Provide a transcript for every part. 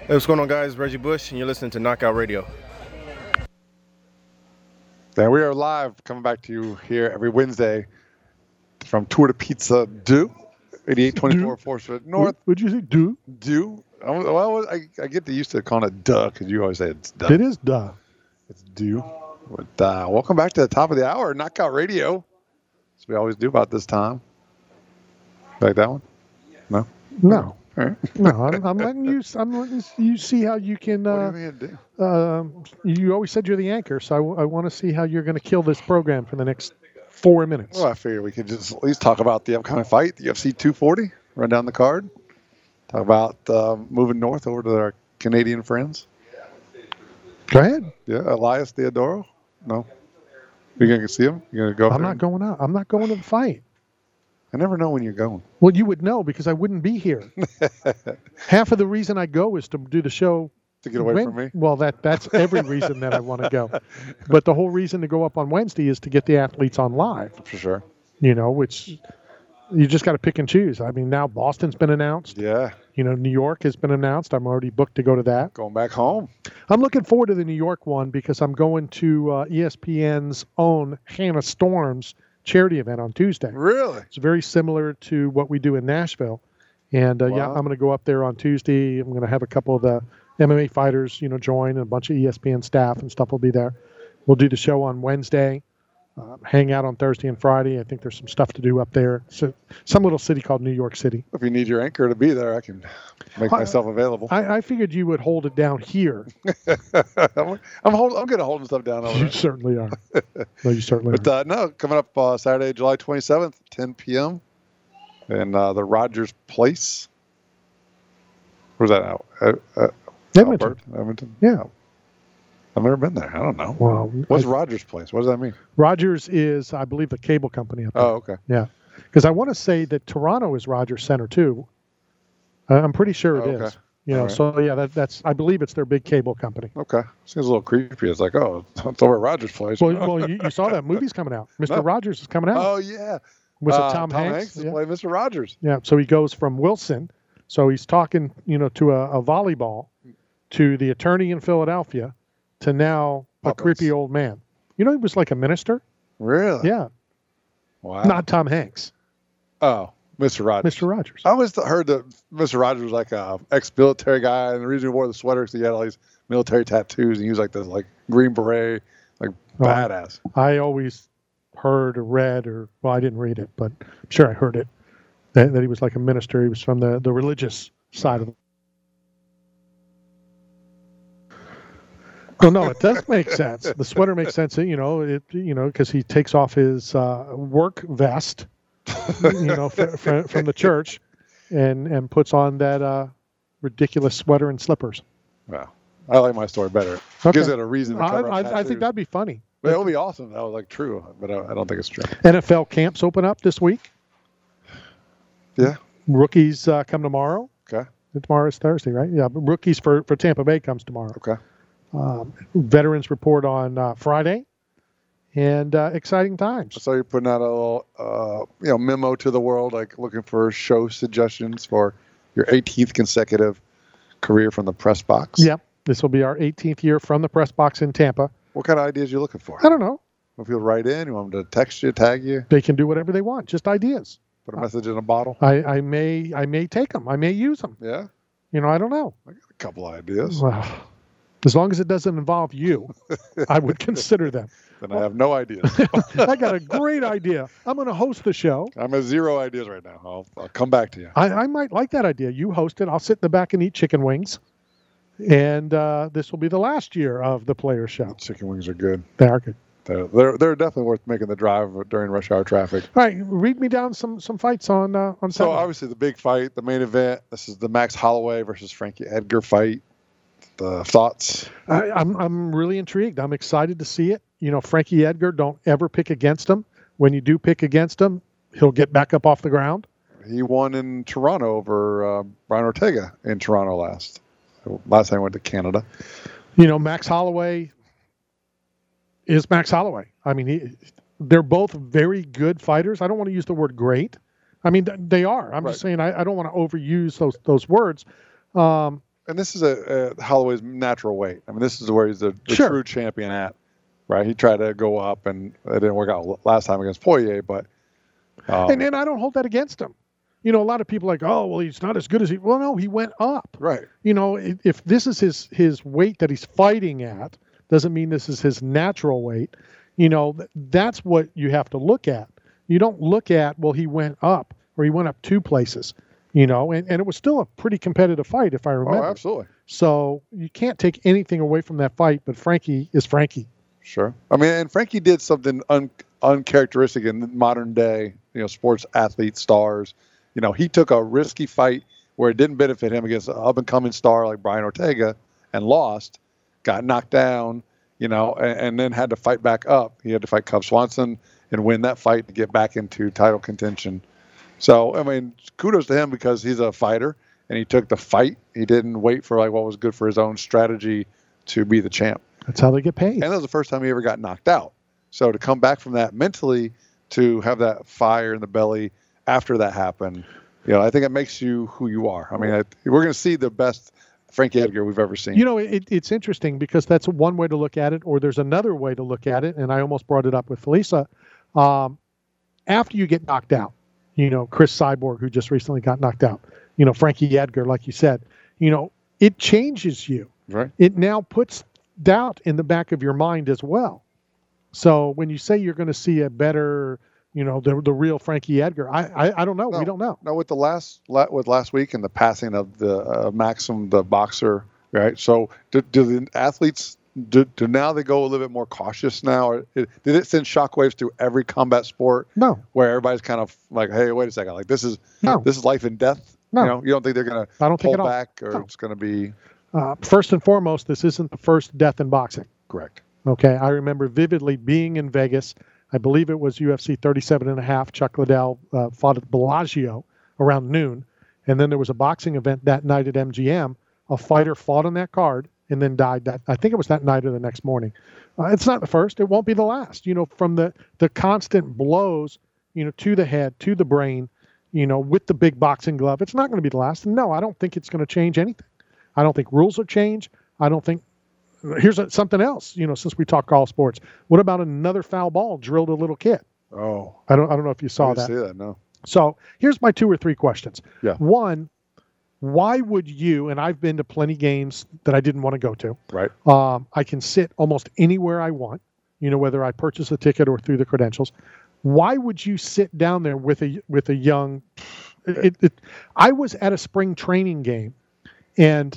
Hey, what's going on, guys? Reggie Bush, and you're listening to Knockout Radio. And we are live, coming back to you here every Wednesday from Tour de Pizza Do, 8824 4th Street North. Would you say do? Do. Well, I get used to calling it duh because you always say it's duh. It is duh. It's do. But welcome back to the top of the hour, Knockout Radio. As we always do about this time. Like that one? No? No. All right. No, I'm letting you. I'm letting you see how you can. What do you mean do? You always said you're the anchor, so I want to see how you're going to kill this program for the next 4 minutes. Well, I figured we could just at least talk about the upcoming fight, the UFC 240, run down the card. Talk about moving north over to our Canadian friends. Go ahead. Yeah, Elias Theodoro. No, you gonna see him? You gonna go? I'm not going out. I'm not going to the fight. I never know when you're going. Well, you would know because I wouldn't be here. Half of the reason I go is to do the show. To get away from me? Well, that's every reason that I want to go. But the whole reason to go up on Wednesday is to get the athletes on live. For sure. You know, which you just got to pick and choose. I mean, now Boston's been announced. Yeah. You know, New York has been announced. I'm already booked to go to that. Going back home. I'm looking forward to the New York one because I'm going to ESPN's own Hannah Storm's charity event on Tuesday. Really? It's very similar to what we do in Nashville. And, yeah, I'm going to go up there on Tuesday. I'm going to have a couple of the MMA fighters, you know, join, and a bunch of ESPN staff and stuff will be there. We'll do the show on Wednesday, hang out on Thursday and Friday. I think there's some stuff to do up there. So, some little city called New York City. If you need your anchor to be there, I can make myself available. I figured you would hold it down here. I'm going to hold stuff down over there. You certainly are. No, you certainly are. But no, coming up Saturday, July 27th, 10 p.m. in the Rogers Place. Where's that out? Edmonton. Yeah. I've never been there. I don't know. Well, What's Rogers Place? What does that mean? Rogers is, I believe, the cable company up there. Oh, okay. Yeah. Because I want to say that Toronto is Rogers Center, too. I'm pretty sure it is. You know, right. so yeah, that's I believe it's their big cable company. Okay. Seems a little creepy. It's like, oh, it's over at Rogers Place. Well, you saw that movie's coming out. Mr. No. Rogers is coming out. Oh, yeah. Was it Tom Hanks? Hanks? Is Yeah. playing Mr. Rogers. Yeah. So he goes from Wilson. So he's talking, you know, to a volleyball, to the attorney in Philadelphia, to now Puppets. a creepy old man. You know, he was like a minister. Really? Yeah. Wow. Not Tom Hanks. Oh, Mr. Rogers. Mr. Rogers. I always heard that Mr. Rogers was like a ex-military guy, and the reason he wore the sweater is he had all these military tattoos, and he was like this like green beret, like badass. I always heard or read, I didn't read it, but I'm sure I heard it, that he was like a minister. He was from the religious side of it. Well, no, it does make sense. The sweater makes sense, you know, because he takes off his work vest, you know, from the church, and puts on that ridiculous sweater and slippers. Wow. I like my story better. Okay. Gives it a reason to cover up I tattoos. think that'd be funny. But it would be awesome. That was like true, but I don't think it's true. NFL camps open up this week. Yeah. Rookies come tomorrow. Okay. Tomorrow is Thursday, right? Yeah, but rookies for Tampa Bay comes tomorrow. Okay. Veterans report on Friday, and exciting times. So you're putting out a little, memo to the world, like looking for show suggestions for your 18th consecutive career from the press box. Yep, this will be our 18th year from the press box in Tampa. What kind of ideas are you looking for? I don't know. If you'll write in, you want them to text you, tag you, They can do whatever they want, just ideas. put a message in a bottle. I may take them. I may use them. Yeah. You know, I don't know. I got a couple ideas. Well, as long as it doesn't involve you, I would consider them. Then I have no ideas. I got a great idea. I'm going to host the show. I'm at 0 ideas right now. I'll come back to you. I might like that idea. You host it. I'll sit in the back and eat chicken wings. And this will be the last year of the Players Show. Chicken wings are good. They are good. They're definitely worth making the drive during rush hour traffic. All right, read me down some fights on So Saturday. obviously the big fight, the main event. This is the Max Holloway versus Frankie Edgar fight. The thoughts? I'm really intrigued. I'm excited to see it. You know, Frankie Edgar, don't ever pick against him. When you do pick against him, he'll get back up off the ground. He won in Toronto over Brian Ortega in Toronto last time he went to Canada. You know, Max Holloway is Max Holloway. I mean, they're both very good fighters. I don't want to use the word great. I mean, they are. I'm just saying I don't want to overuse those words. And this is a Holloway's natural weight. I mean, this is where he's the Sure. true champion at, right? He tried to go up, and it didn't work out last time against Poirier, but and I don't hold that against him. You know, a lot of people are like, oh, well, he's not as good as he. Well, no, he went up. right. You know, if this is his weight that he's fighting at, doesn't mean this is his natural weight. You know, that's what you have to look at. You don't look at, well, he went up or he went up 2 places. You know, and it was still a pretty competitive fight, if I remember. Oh, absolutely. So you can't take anything away from that fight, but Frankie is Frankie. Sure. I mean, and Frankie did something uncharacteristic in modern day, sports athlete stars. You know, he took a risky fight where it didn't benefit him against an up-and-coming star like Brian Ortega and lost, got knocked down, and then had to fight back up. He had to fight Cub Swanson and win that fight to get back into title contention. So, I mean, kudos to him because he's a fighter and he took the fight. He didn't wait for what was good for his own strategy to be the champ. That's how they get paid. And that was the first time he ever got knocked out. So to come back from that mentally, to have that fire in the belly after that happened, I think it makes you who you are. I mean, we're going to see the best Frankie Edgar we've ever seen. It's interesting because that's one way to look at it, or there's another way to look at it, and I almost brought it up with Felisa. After you get knocked out, Chris Cyborg, who just recently got knocked out, Frankie Edgar, like you said, it changes you. Right. It now puts doubt in the back of your mind as well. So when you say you're going to see a better, the real Frankie Edgar, I don't know. No, we don't know. No, with last week and the passing of the Maxim, the boxer, right? So do the athletes do now they go a little bit more cautious now? Or did it send shockwaves through every combat sport? No. Where everybody's kind of like, hey, wait a second, like this is life and death. No. You don't think they're going I don't to think pull at all. back, or No. it's going to be First and foremost, this isn't the first death in boxing. correct? Okay, I remember vividly being in Vegas. I believe it was UFC 37.5. Chuck Liddell fought at Bellagio around noon. And then there was a boxing event that night at MGM. A fighter fought on that card and then died. I think it was that night or the next morning. It's not the first. It won't be the last. From the constant blows, to the head, to the brain, with the big boxing glove. It's not going to be the last. And no, I don't think it's going to change anything. I don't think rules will change. I don't think. Here's something else, since we talk all sports. What about another foul ball drilled a little kid? Oh, I don't know if you saw I that. didn't see that. No. So here's my 2 or 3 questions. Yeah. One, why would you, and I've been to plenty games that I didn't want to go to. Right. I can sit almost anywhere I want, whether I purchase a ticket or through the credentials. Why would you sit down there with a young, I was at a spring training game and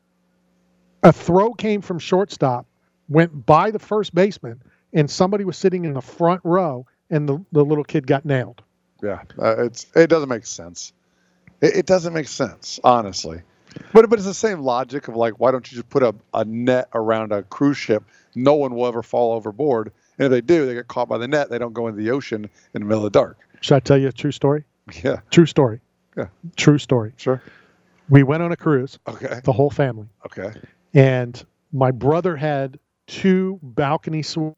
a throw came from shortstop, went by the first baseman, and somebody was sitting in the front row, and the little kid got nailed. Yeah, it doesn't make sense. It doesn't make sense, honestly. But it's the same logic of like, why don't you just put a net around a cruise ship? No one will ever fall overboard, and if they do, they get caught by the net. They don't go into the ocean in the middle of the dark. Should I tell you a true story? Yeah, True story. Yeah. True story. sure. We went on a cruise, Okay. the whole family, Okay. and my brother had 2 balcony suites.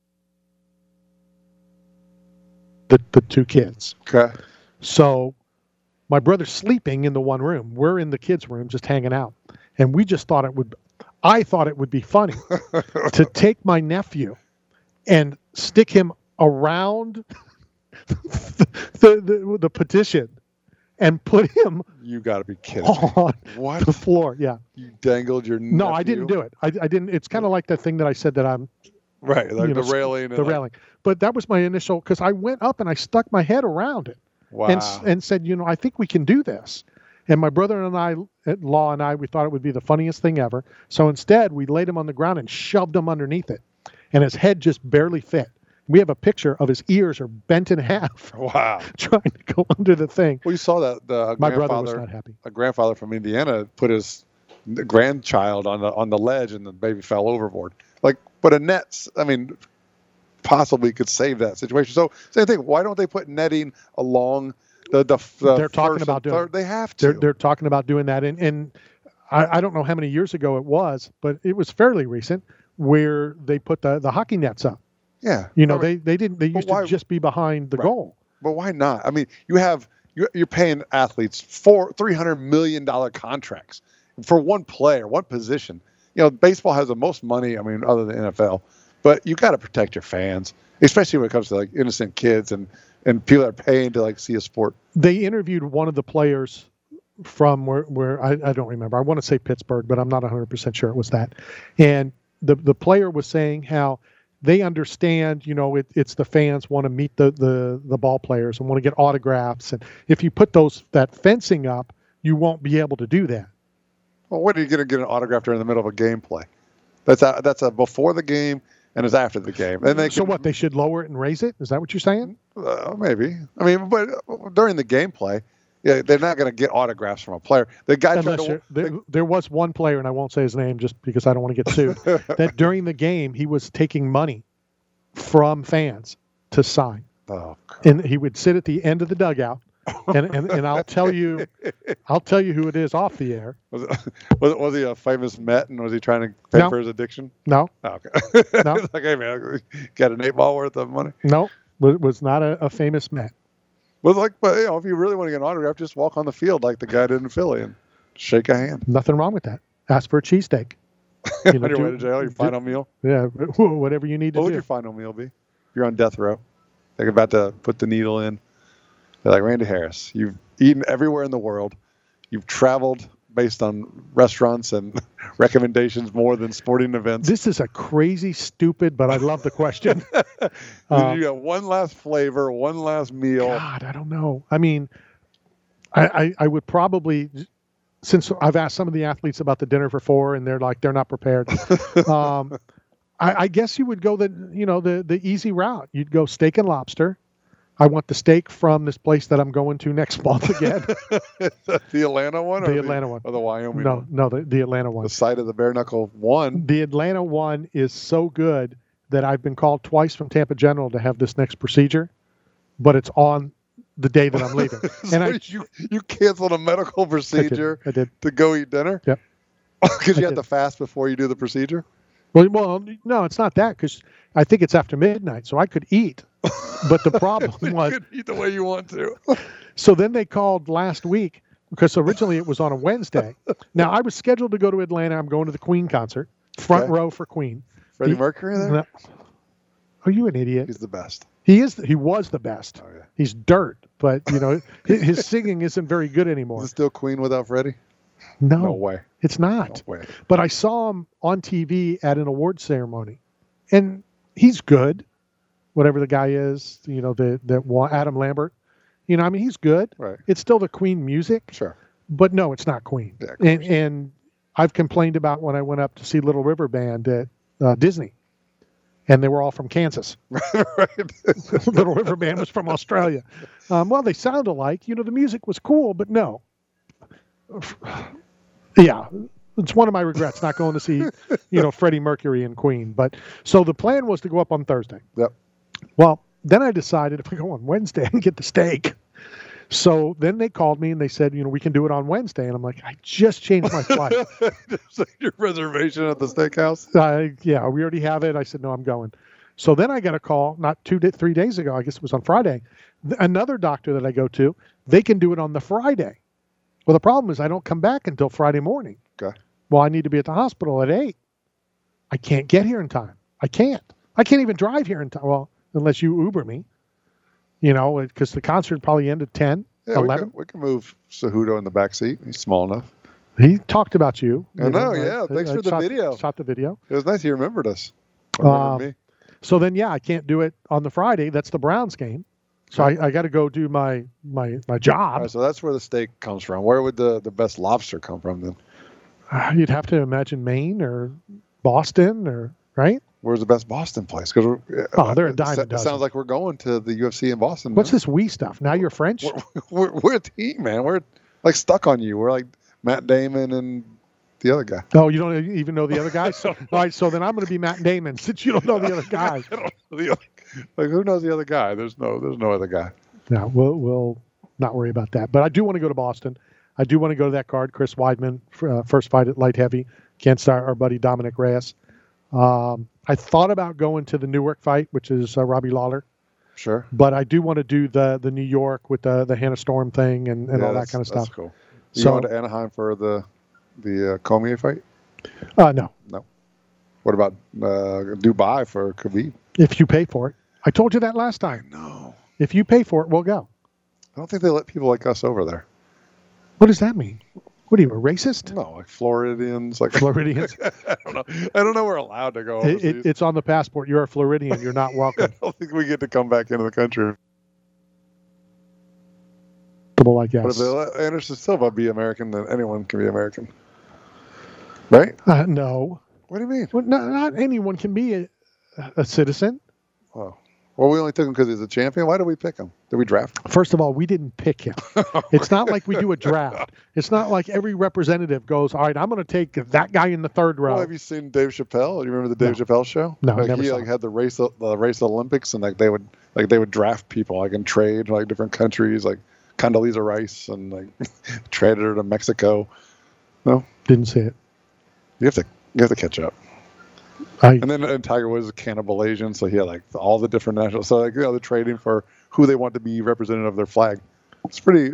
The 2 kids. Okay. So my brother's sleeping in the one room. We're in the kids' room just hanging out. And we just thought I thought it would be funny to take my nephew and stick him around the petition and put him You got to be kidding me. on What? the floor. Yeah. You dangled your No, I nephew? didn't do it. I didn't. It's kind of like that thing that I said that I'm Right, like the railing. And the railing. But that was my initial, because I went up and I stuck my head around it. Wow. and said, I think we can do this. And my brother-in-law and I, we thought it would be the funniest thing ever. So instead, we laid him on the ground and shoved him underneath it. And his head just barely fit. We have a picture of his ears are bent in half Wow. trying to go under the thing. Well, you saw that My brother was not happy. a grandfather from Indiana put his grandchild on the ledge, and the baby fell overboard. Like, but a net, I mean, possibly could save that situation. So same thing. Why don't they put netting along the They're talking first about and doing third? They have to. They're talking about doing that. And I don't know how many years ago it was, but it was fairly recent where they put the hockey nets up. Yeah. They didn't. They used why- to just be behind the Right. goal. But why not? I mean, you're paying athletes $300 million contracts. for one player, one position. You know, baseball has the most money. I mean, other than NFL, but you got to protect your fans, especially when it comes to like innocent kids and people that are paying to like see a sport. They interviewed one of the players from where I don't remember. I want to say Pittsburgh, but I'm not 100% sure it was that. And the player was saying how they understand, you know, it's the fans want to meet the ball players and want to get autographs. And if you put that fencing up, you won't be able to do that. Well, when are you going to get an autograph during the middle of a game play? That's a before the game and it's after the game. And they should lower it and raise it? Is that what you're saying? Maybe. I mean, but during the game play, yeah, they're not going to get autographs from a player. The guy there was one player, and I won't say his name just because I don't want to get sued, that during the game he was taking money from fans to sign. Oh, and he would sit at the end of the dugout, and I'll tell you who it is off the air. Was he a famous Met, and was he trying to pay for his addiction? No. Oh, okay. No. It's like, hey man, got an 8-ball worth of money? No, it was not a famous Met. But you know, if you really want to get an autograph, just walk on the field like the guy did in Philly and shake a hand. Nothing wrong with that. Ask for a cheesesteak. On your way to jail, your final meal? Yeah, whatever you need to do. What would your final meal be? If you're on death row, they're about to put the needle in. They're like, Randy Harris, you've eaten everywhere in the world. You've traveled based on restaurants and recommendations more than sporting events. This is a crazy, stupid, but I love the question. You got one last flavor, one last meal. God, I don't know. I mean, I would probably, since I've asked some of the athletes about the dinner for four, and they're not prepared. I guess you would go the easy route. You'd go steak and lobster. I want the steak from this place that I'm going to next month again. The Atlanta one? The Atlanta one. Or the Wyoming one? No, the Atlanta one. The site of the bare knuckle one. The Atlanta one is so good that I've been called twice from Tampa General to have this next procedure, but it's on the day that I'm leaving. And you canceled a medical procedure I did. To go eat dinner? Yep. Because you have to fast before you do the procedure? Well, no, it's not that, because I think it's after midnight, so I could eat. But the problem was... You could eat the way you want to. So then they called last week, because originally it was on a Wednesday. Now, I was scheduled to go to Atlanta. I'm going to the Queen concert, front row for Queen. Freddie Mercury there? No. Are you an idiot? He's the best. He was the best. Oh, yeah. He's dirt, but, his singing isn't very good anymore. Is it still Queen without Freddie? No way. It's not. No way. But I saw him on TV at an award ceremony, and he's good. Whatever the guy is, Adam Lambert, he's good. Right. It's still the Queen music. Sure. But no, it's not Queen. Yeah, and I've complained about when I went up to see Little River Band at Disney, and they were all from Kansas. Right. Little River Band was from Australia. Well, they sound alike. The music was cool, but no. Yeah, it's one of my regrets not going to see, Freddie Mercury and Queen. But so the plan was to go up on Thursday. Yep. Well, then I decided if I go on Wednesday, I can get the steak. So then they called me and they said, we can do it on Wednesday. And I'm like, I just changed my flight. Your reservation at the steakhouse? Yeah, we already have it. I said, no, I'm going. So then I got a call, not 3 days ago, I guess it was on Friday. Another doctor that I go to, they can do it on the Friday. Well, the problem is I don't come back until Friday morning. Okay. Well, I need to be at the hospital at 8. I can't get here in time. I can't even drive here in time. Well, unless you Uber me, because the concert probably ended 10, 11. We can move Cejudo in the back seat. He's small enough. He talked about you. I know, yeah. Thanks for the video. Shot the video. It was nice he remembered us. Remembered me. So then, I can't do it on the Friday. That's the Browns game. So I got to go do my job. Right, so that's where the steak comes from. Where would the best lobster come from then? You'd have to imagine Maine or Boston right? Where's the best Boston place? Because they're a dime a dozen. It sounds like we're going to the UFC in Boston. What's this we stuff? Now you're French? We're a team, man. We're like stuck on you. We're like Matt Damon and the other guy. Oh, you don't even know the other guys? All right, so then I'm going to be Matt Damon since you don't know the other guys. Like, who knows the other guy? There's no other guy. No, we'll not worry about that. But I do want to go to Boston. I do want to go to that card, Chris Weidman, first fight at light heavy against our buddy Dominic Reyes. I thought about going to the Newark fight, which is Robbie Lawler. Sure. But I do want to do the New York with the Hannah Storm thing and all that kind of stuff. That's cool. You going to Anaheim for the The Cormier fight? No. What about Dubai for Khabib? If you pay for it. I told you that last time. No. If you pay for it, we'll go. I don't think they let people like us over there. What does that mean? What are you, a racist? No, like Floridians. Like Floridians? I don't know we're allowed to go overseas. It's on the passport. You're a Floridian. You're not welcome. I don't think we get to come back into the country. I guess. But if they let Anderson Silva be American, then anyone can be American. Right? No. What do you mean? Well, not anyone can be a citizen. Oh. Well, we only took him because he's a champion. Why did we pick him? Did we draft him? First of all, we didn't pick him. It's not like we do a draft. It's not like every representative goes, all right, I'm going to take that guy in the third row. Well, have you seen Dave Chappelle? Do you remember the Dave Chappelle show? No, like never he saw like it. had the race Olympics, and they would draft people like in trade, like different countries, like Condoleezza Rice, and like traded her to Mexico. No, Didn't see it. you have to catch up. And then Tiger was a cannibal Asian, so he had like all the different national. So like they're trading for who they want to be representative of their flag. It's pretty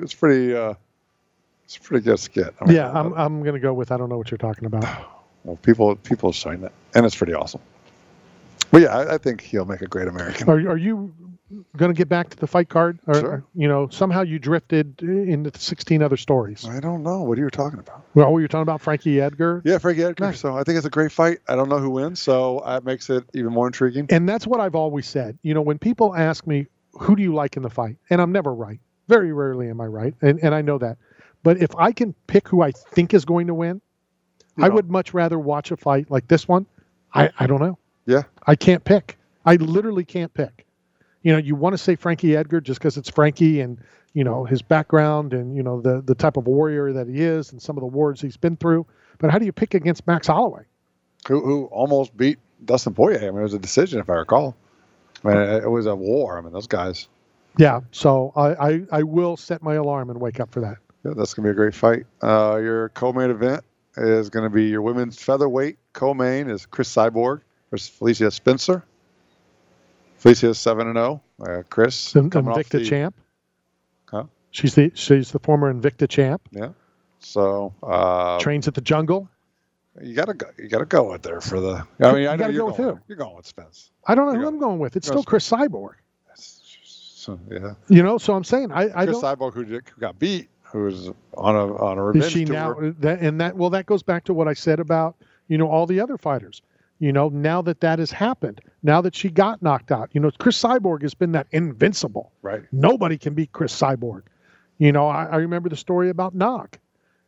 good skit. I mean, I'm going to go with I don't know what you're talking about. well, people are showing it, and it's pretty awesome. But yeah, I think he'll make a great American. Are you going to get back to the fight card? Or, Sure. Somehow you drifted into 16 other stories. I don't know. What are you talking about? Well, you're talking about Frankie Edgar. Yeah, Frankie Edgar. Nice. So I think it's a great fight. I don't know who wins, so that makes it even more intriguing. And that's what I've always said. When people ask me, who do you like in the fight? And I'm never right. Very rarely am I right. And I know that. But if I can pick who I think is going to win, I would much rather watch a fight like this one. I don't know. Yeah. I can't pick. I literally can't pick. You want to say Frankie Edgar just because it's Frankie and, his background and, the type of warrior that he is and some of the wars he's been through. But how do you pick against Max Holloway? Who almost beat Dustin Poirier? I mean, it was a decision, if I recall. I mean, it was a war. I mean, those guys. Yeah. So I will set my alarm and wake up for that. Yeah, that's going to be a great fight. Your co-main event is going to be your women's featherweight co-main is Chris Cyborg versus Felicia Spencer. Felicia is 7-0. Chris, The Invicta champ. Huh? She's the former Invicta champ. Yeah. So Trains at the Jungle. you gotta go with there for the. I mean, I know gotta you're go with going. who? You're going with Spence. I don't know who I'm going with. It's still Chris Cyborg. So, yeah. So I'm saying I Chris don't. Cyborg who got beat, who was on a revenge Is she tour. now that goes back to what I said about all the other fighters. Now that has happened, now that she got knocked out, Chris Cyborg has been that invincible. Right. Nobody can beat Chris Cyborg. I remember the story about Nog.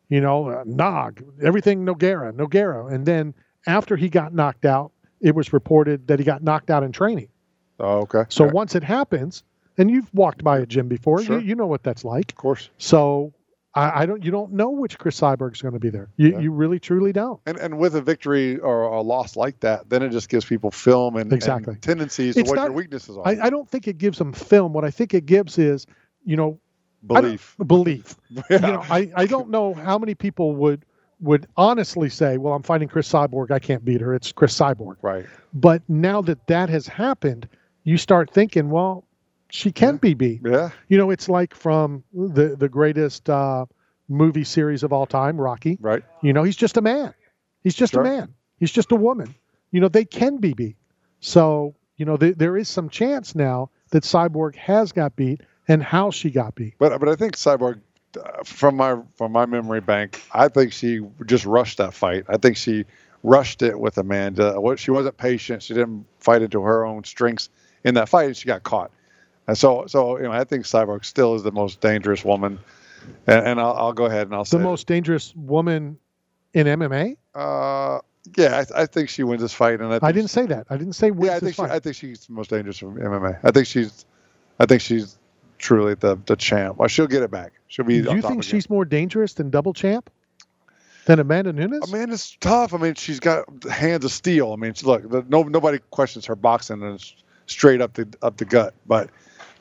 Nog, everything Nogueira. And then after he got knocked out, it was reported that he got knocked out in training. Oh, okay. So Yeah. once it happens, and you've walked by a gym before, Sure. you know what that's like. Of course. So you don't know which Chris Cyborg's going to be there. You really truly don't. And with a victory or a loss like that, then it just gives people film and tendencies to It's what not- your weaknesses are. I don't think it gives them film. What I think it gives is, Belief. Belief. Yeah. I don't know how many people would honestly say, well, I'm fighting Chris Cyborg. I can't beat her. It's Chris Cyborg. Right. But now that has happened, you start thinking, well, she can be beat. Yeah. It's like from the greatest movie series of all time, Rocky. Right. He's just a man. He's just Sure. a man. He's just a woman. They can be beat. So, there is some chance now that Cyborg has got beat and how she got beat. But I think Cyborg, from my memory bank, I think she just rushed that fight. I think she rushed it with Amanda. She wasn't patient. She didn't fight into her own strengths in that fight, and she got caught. And so I think Cyborg still is the most dangerous woman. And I'll go ahead and I'll say the most dangerous woman in MMA. Yeah, I think she wins this fight, and I didn't say that. I didn't say wins this fight. I think she's the most dangerous from MMA. I think she's truly the champ. Well, she'll get it back. She'll be. Do you think she's more dangerous than double champ? Than Amanda Nunes? Amanda's tough. I mean, she's got hands of steel. I mean, look, nobody questions her boxing, and it's straight up the gut. But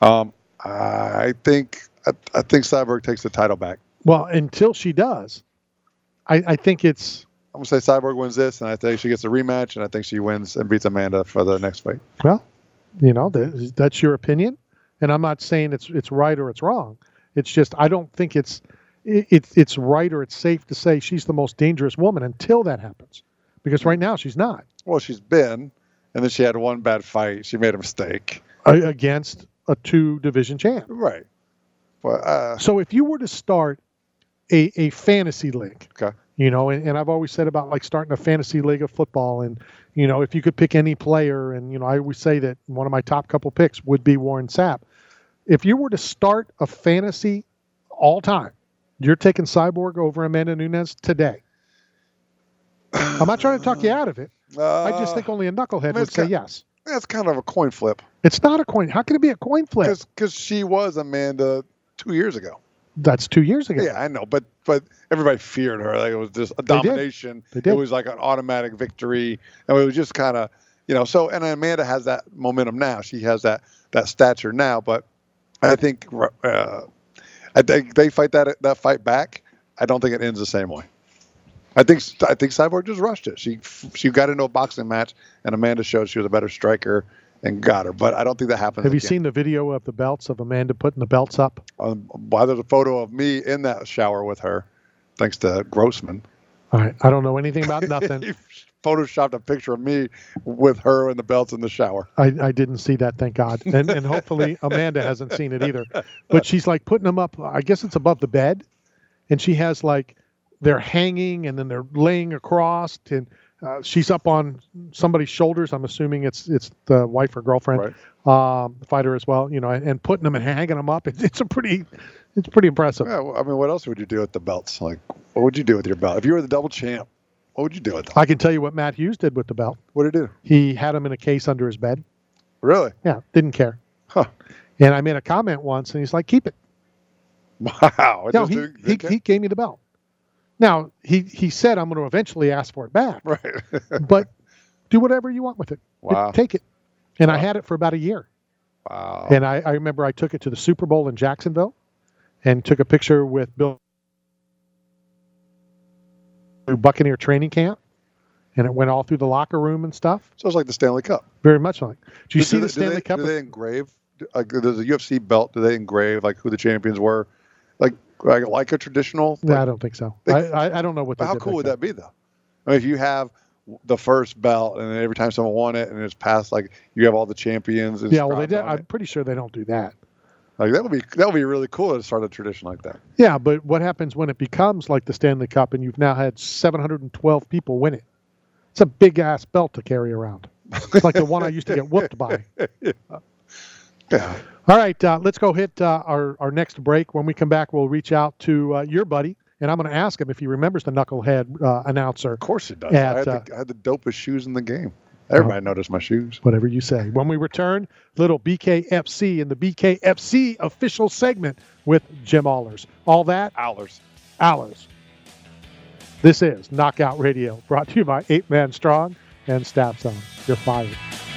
I think Cyborg takes the title back. Well, until she does, I think it's. I'm gonna say Cyborg wins this, and I think she gets a rematch, and I think she wins and beats Amanda for the next fight. Well, that's your opinion, and I'm not saying it's right or it's wrong. It's just I don't think it's it's right or it's safe to say she's the most dangerous woman until that happens. Because right now she's not. Well, she's been, and then she had one bad fight. She made a mistake. Against a 2-division champ. Right. But, so if you were to start a fantasy league, okay. And I've always said about like starting a fantasy league of football, and if you could pick any player, and I always say that one of my top couple picks would be Warren Sapp. If you were to start a fantasy all time, you're taking Cyborg over Amanda Nunes today. I'm not trying to talk you out of it. I just think only a knucklehead would say yes. That's kind of a coin flip. It's not a coin. How can it be a coin flip? Because she was Amanda 2 years ago. That's 2 years ago. Yeah, I know, but everybody feared her. Like it was just a domination. They did. It was like an automatic victory, and it was just kind of, So, and Amanda has that momentum now. She has that stature now. But I think they fight that fight back. I don't think it ends the same way. I think Cyborg just rushed it. She got into a boxing match, and Amanda showed she was a better striker and got her. But I don't think that happens. Have you seen the video of the belts of Amanda putting the belts up? There's a photo of me in that shower with her, thanks to Grossman. All right, I don't know anything about nothing. He photoshopped a picture of me with her and the belts in the shower. I didn't see that, thank God, and hopefully Amanda hasn't seen it either. But she's like putting them up. I guess it's above the bed, and she has like. They're hanging and then they're laying across, and she's up on somebody's shoulders. I'm assuming it's the wife or girlfriend, right. Fighter as well, and putting them and hanging them up. It's pretty impressive. Yeah, well, I mean, what else would you do with the belts? Like, what would you do with your belt? If you were the double champ, what would you do with them? I can tell you what Matt Hughes did with the belt. What did he do? He had them in a case under his bed. Really? Yeah, didn't care. Huh. And I made a comment once, and he's like, "Keep it." Wow. No, he gave me the belt. Now, he said, I'm going to eventually ask for it back. Right. But do whatever you want with it. Wow. Take it. And I had it for about a year. Wow. And I remember I took it to the Super Bowl in Jacksonville and took a picture with Bill Buccaneer training camp. And it went all through the locker room and stuff. So it's like the Stanley Cup. Very much like. Do you see the Stanley Cup? Do they engrave? There's a UFC belt. Do they engrave like who the champions were? Like a traditional? No, I don't think so. I don't know what they did. How cool would that be, though? I mean, if you have the first belt, and then every time someone won it, and it's passed, like you have all the champions. And yeah, well, they did. I'm pretty sure they don't do that. Like that would be really cool to start a tradition like that. Yeah, but what happens when it becomes like the Stanley Cup, and you've now had 712 people win it? It's a big ass belt to carry around. It's like the one I used to get whooped by. Yeah. All right, let's go hit our next break. When we come back, we'll reach out to your buddy, and I'm going to ask him if he remembers the knucklehead announcer. Of course he does. I had the dopest shoes in the game. Everybody noticed my shoes. Whatever you say. When we return, little BKFC in the BKFC official segment with Jim Allers. All that? Allers. This is Knockout Radio, brought to you by 8 Man Strong and Staff Zone. You're fired.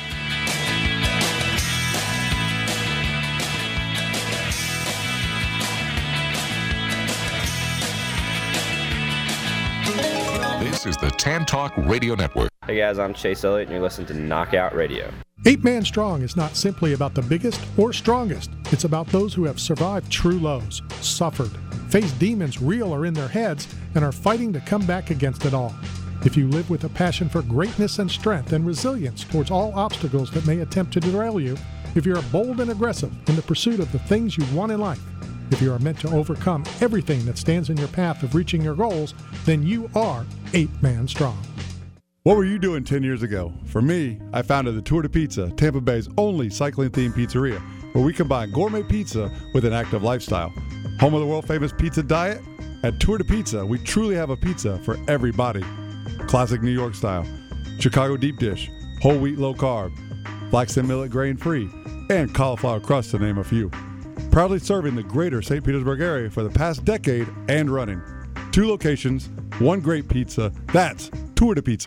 This is the Tan Talk Radio Network. Hey guys, I'm Chase Elliott, and you're listening to Knockout Radio. 8 Man Strong is not simply about the biggest or strongest. It's about those who have survived true lows, suffered, faced demons real or in their heads, and are fighting to come back against it all. If you live with a passion for greatness and strength and resilience towards all obstacles that may attempt to derail you, if you're bold and aggressive in the pursuit of the things you want in life, if you are meant to overcome everything that stands in your path of reaching your goals, then you are 8 Man Strong. What were you doing 10 years ago? For me, I founded the Tour de Pizza, Tampa Bay's only cycling-themed pizzeria, where we combine gourmet pizza with an active lifestyle. Home of the world-famous pizza diet? At Tour de Pizza, we truly have a pizza for every body. Classic New York style, Chicago deep dish, whole wheat low carb, flaxseed millet grain-free, and cauliflower crust to name a few. Proudly serving the greater St. Petersburg area for the past decade and running. 2 locations, 1 great pizza. That's Tour de Pizza.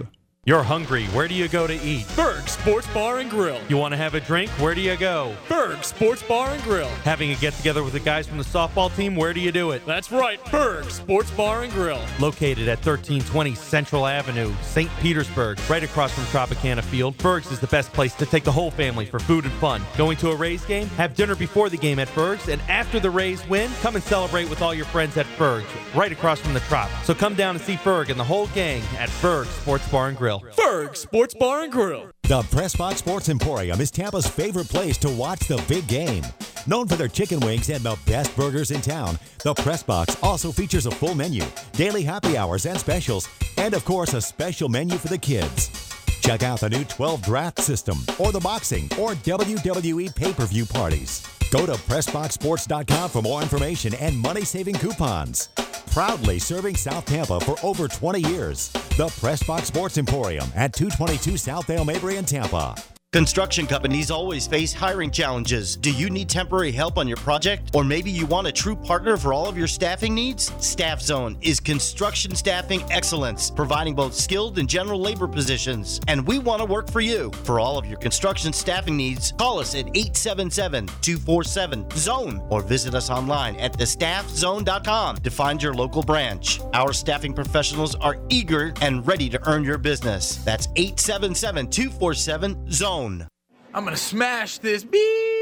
You're hungry. Where do you go to eat? Berg Sports Bar and Grill. You want to have a drink? Where do you go? Berg Sports Bar and Grill. Having a get-together with the guys from the softball team? Where do you do it? That's right, Berg Sports Bar and Grill. Located at 1320 Central Avenue, St. Petersburg, right across from Tropicana Field, Berg's is the best place to take the whole family for food and fun. Going to a Rays game? Have dinner before the game at Berg's, and after the Rays win, come and celebrate with all your friends at Berg's, right across from the Trop. So come down and see Berg and the whole gang at Berg Sports Bar and Grill. Berg Sports Bar and Grill. The Pressbox Sports Emporium is Tampa's favorite place to watch the big game. Known for their chicken wings and the best burgers in town, the Pressbox also features a full menu, daily happy hours and specials, and of course a special menu for the kids. Check out the new 12 draft system or the boxing or WWE pay-per-view parties. Go to PressboxSports.com for more information and money-saving coupons. Proudly serving South Tampa for over 20 years. The Pressbox Sports Emporium at 222 South Dale Mabry in Tampa. Construction companies always face hiring challenges. Do you need temporary help on your project? Or maybe you want a true partner for all of your staffing needs? Staff Zone is construction staffing excellence, providing both skilled and general labor positions. And we want to work for you. For all of your construction staffing needs, call us at 877-247-ZONE or visit us online at thestaffzone.com to find your local branch. Our staffing professionals are eager and ready to earn your business. That's 877-247-ZONE. I'm gonna smash this beat.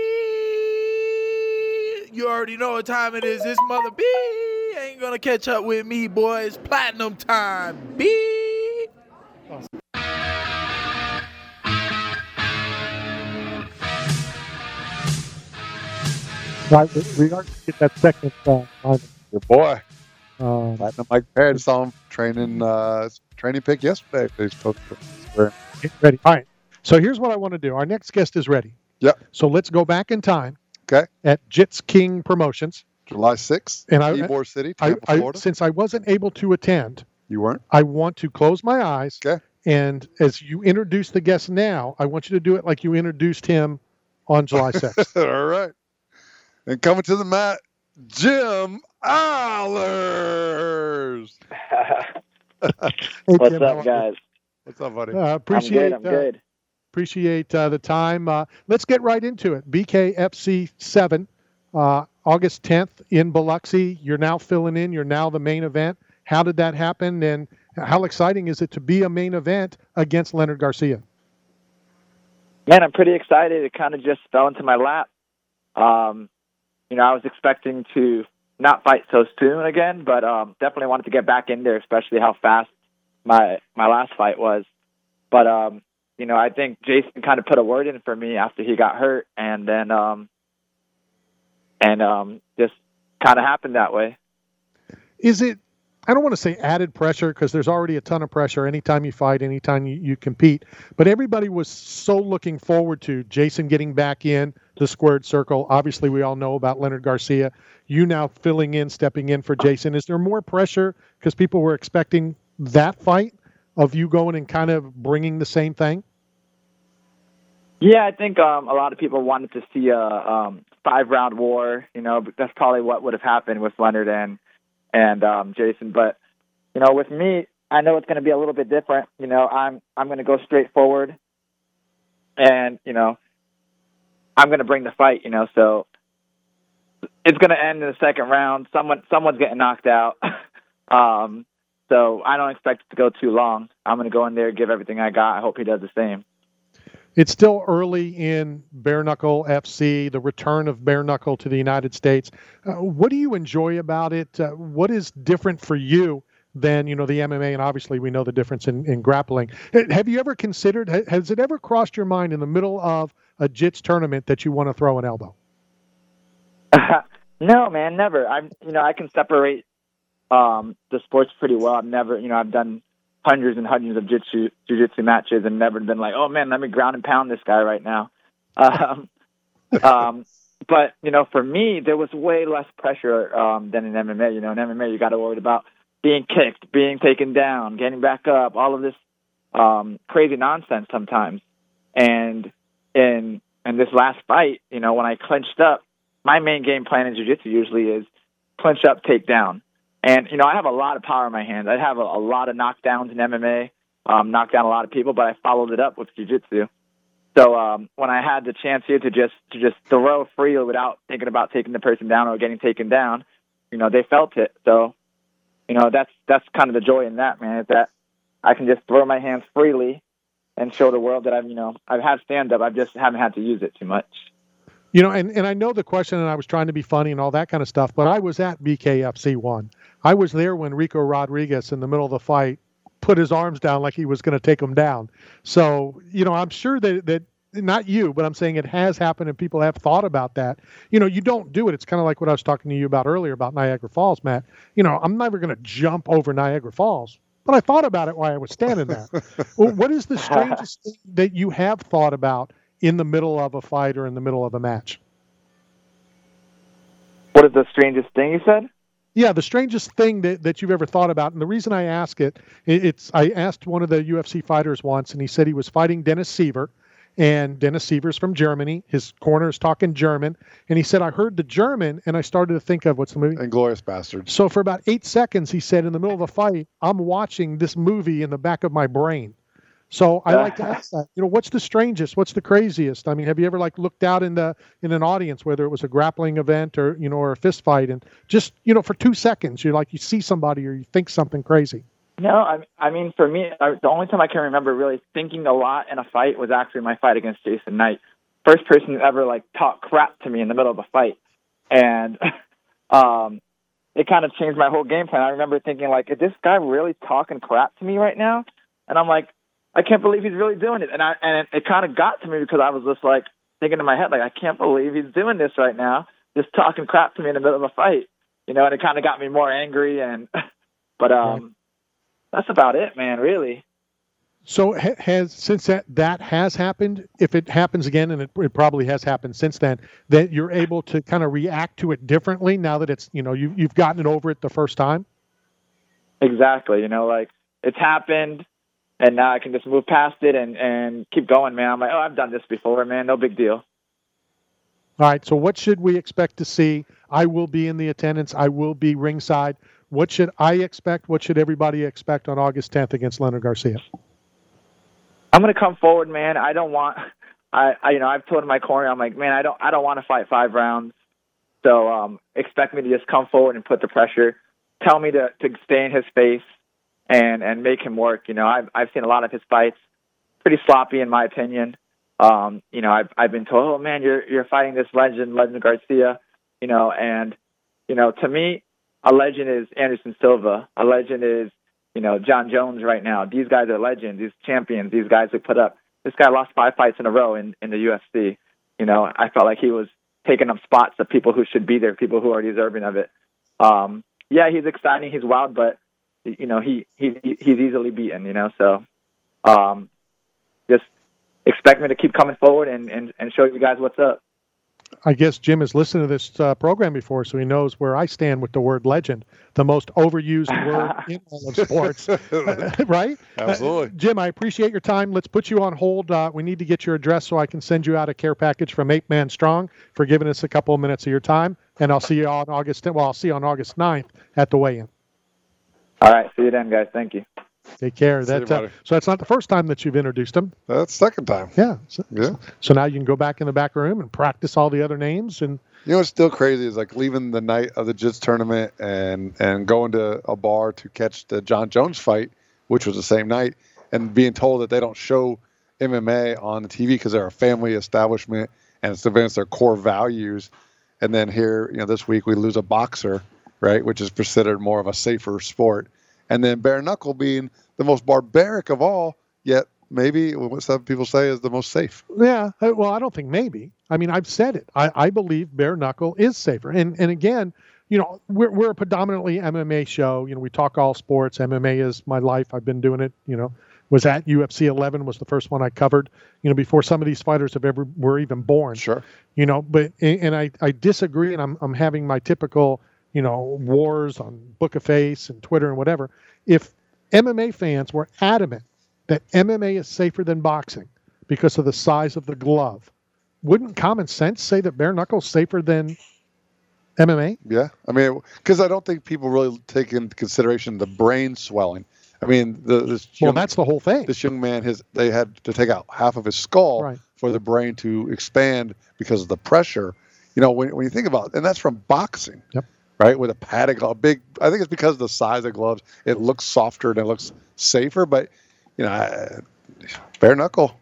You already know what time it is. This mother beat ain't gonna catch up with me, boys. Platinum time, beat. Right, we are to get that second Your boy. Platinum Mike Perry saw him training pick yesterday. He's supposed to get ready. All right. So here's what I want to do. Our next guest is ready. Yep. So let's go back in time. Okay. At Jits King Promotions. July 6th, Ybor City, Tampa, Florida. Since I wasn't able to attend. You weren't? I want to close my eyes. Okay. And as you introduce the guest now, I want you to do it like you introduced him on July 6th. All right. And coming to the mat, Jim Allers. What's up, guys? What's up, buddy? I'm good. Appreciate the time. Let's get right into it. BKFC 7, August 10th in Biloxi. You're now filling in. You're now the main event. How did that happen, and how exciting is it to be a main event against Leonard Garcia? Man, I'm pretty excited. It kind of just fell into my lap. I was expecting to not fight so soon again, but definitely wanted to get back in there, especially how fast my last fight was. But I think Jason kind of put a word in for me after he got hurt, and then just kind of happened that way. Is it, I don't want to say added pressure, because there's already a ton of pressure anytime you fight, anytime you compete, but everybody was so looking forward to Jason getting back in the squared circle. Obviously, we all know about Leonard Garcia. You now filling in, stepping in for Jason. Is there more pressure because people were expecting that fight of you going and kind of bringing the same thing? Yeah, I think a lot of people wanted to see a 5-round war. That's probably what would have happened with Leonard and Jason. But with me, I know it's going to be a little bit different. I'm going to go straight forward, and I'm going to bring the fight. So it's going to end in the second round. Someone's getting knocked out. So I don't expect it to go too long. I'm going to go in there, give everything I got. I hope he does the same. It's still early in Bare Knuckle FC, the return of Bare Knuckle to the United States. What do you enjoy about it? What is different for you than, the MMA? And obviously we know the difference in grappling. Have you ever considered, has it ever crossed your mind in the middle of a JITS tournament that you want to throw an elbow? No, man, never. I can separate the sports pretty well. I've done hundreds and hundreds of jiu-jitsu matches and never been like, oh man, let me ground and pound this guy right now. But, for me, there was way less pressure than in MMA. In MMA, you got to worry about being kicked, being taken down, getting back up, all of this crazy nonsense sometimes. And in this last fight, when I clinched up, my main game plan in jiu-jitsu usually is clinch up, take down. And, I have a lot of power in my hands. I have a lot of knockdowns in MMA. knocked down a lot of people, but I followed it up with jiu-jitsu. So when I had the chance here to just throw freely without thinking about taking the person down or getting taken down, they felt it. So, that's kind of the joy in that, man, is that I can just throw my hands freely and show the world that I've had stand-up. I just haven't had to use it too much. And I know the question, and I was trying to be funny and all that kind of stuff, but I was at BKFC 1. I was there when Rico Rodriguez, in the middle of the fight, put his arms down like he was going to take him down. So, I'm sure that not you, but I'm saying it has happened and people have thought about that. You don't do it. It's kind of like what I was talking to you about earlier about Niagara Falls, Matt. I'm never going to jump over Niagara Falls, but I thought about it while I was standing there. Well, what is the strangest thing that you have thought about in the middle of a fight or in the middle of a match? What is the strangest thing you said? Yeah, the strangest thing that you've ever thought about. And the reason I ask I asked one of the UFC fighters once, and he said he was fighting Dennis Seaver, and Dennis Seaver's from Germany. His corner is talking German. And he said, I heard the German, and I started to think of, what's the movie? Inglourious Basterds. So for about 8 seconds, he said, in the middle of a fight, I'm watching this movie in the back of my brain. So I like to ask that, what's the strangest, what's the craziest? I mean, have you ever looked out in an audience, whether it was a grappling event or, or a fist fight, and just, for 2 seconds, you see somebody or you think something crazy? No, I mean, for me, the only time I can remember really thinking a lot in a fight was actually my fight against Jason Knight. First person who ever talked crap to me in the middle of a fight. And it kind of changed my whole game plan. I remember thinking, is this guy really talking crap to me right now? And I'm like, I can't believe he's really doing it. And it kind of got to me because I was just thinking in my head, I can't believe he's doing this right now, just talking crap to me in the middle of a fight, and it kind of got me more angry. But that's about it, man, really. So since that has happened, if it happens again, and it probably has happened since then, that you're able to kind of react to it differently now that it's, you've gotten over it the first time? Exactly. It's happened. And now I can just move past it and keep going, man. I'm like, I've done this before, man. No big deal. All right, so what should we expect to see? I will be in the attendance. I will be ringside. What should I expect? What should everybody expect on August 10th against Leonard Garcia? I'm going to come forward, man. I don't want – I've told my corner, I'm like, man, I don't want to fight 5 rounds. So expect me to just come forward and put the pressure. Tell me to stay in his face. And make him work. I've seen a lot of his fights, pretty sloppy in my opinion. I've been told, oh man, you're fighting this legend Garcia. To me, a legend is Anderson Silva. A legend is, John Jones right now. These guys are legends. These champions. These guys who put up. This guy lost 5 fights in a row in the UFC. I felt like he was taking up spots of people who should be there, people who are deserving of it. Yeah, he's exciting. He's wild, but he's easily beaten, so just expect me to keep coming forward and show you guys what's up. I guess Jim has listened to this program before, so he knows where I stand with the word legend, the most overused word in all of sports. Right? Absolutely. Jim, I appreciate your time. Let's put you on hold. We need to get your address so I can send you out a care package from 8 Man Strong for giving us a couple of minutes of your time. And I'll see you on August 9th at the weigh-in. All right. See you then, guys. Thank you. Take care. So that's not the first time that you've introduced him. That's the second time. Yeah. Yeah. So now you can go back in the back room and practice all the other names. And what's still crazy is leaving the night of the Jiu-Jitsu tournament and going to a bar to catch the John Jones fight, which was the same night, and being told that they don't show MMA on the TV because they're a family establishment and it's against their core values. And then here, this week we lose a boxer, right, which is considered more of a safer sport. And then bare knuckle being the most barbaric of all, yet maybe what some people say is the most safe. Yeah, well, I don't think maybe. I mean, I've said it. I believe bare knuckle is safer. And again, we're a predominantly MMA show. We talk all sports. MMA is my life. I've been doing it. Was at UFC 11 was the first one I covered. Before some of these fighters were even born. Sure. But I disagree, and I'm having my typical wars on Book of Face and Twitter and whatever. If MMA fans were adamant that MMA is safer than boxing because of the size of the glove, wouldn't common sense say that bare knuckle is safer than MMA? Yeah. I mean, because I don't think people really take into consideration the brain swelling. I mean, that's the whole thing. This young man, they had to take out half of his skull for the brain to expand because of the pressure. When you think about it, and that's from boxing, right? With a padded glove, I think it's because of the size of the gloves. It looks softer and it looks safer, but bare knuckle,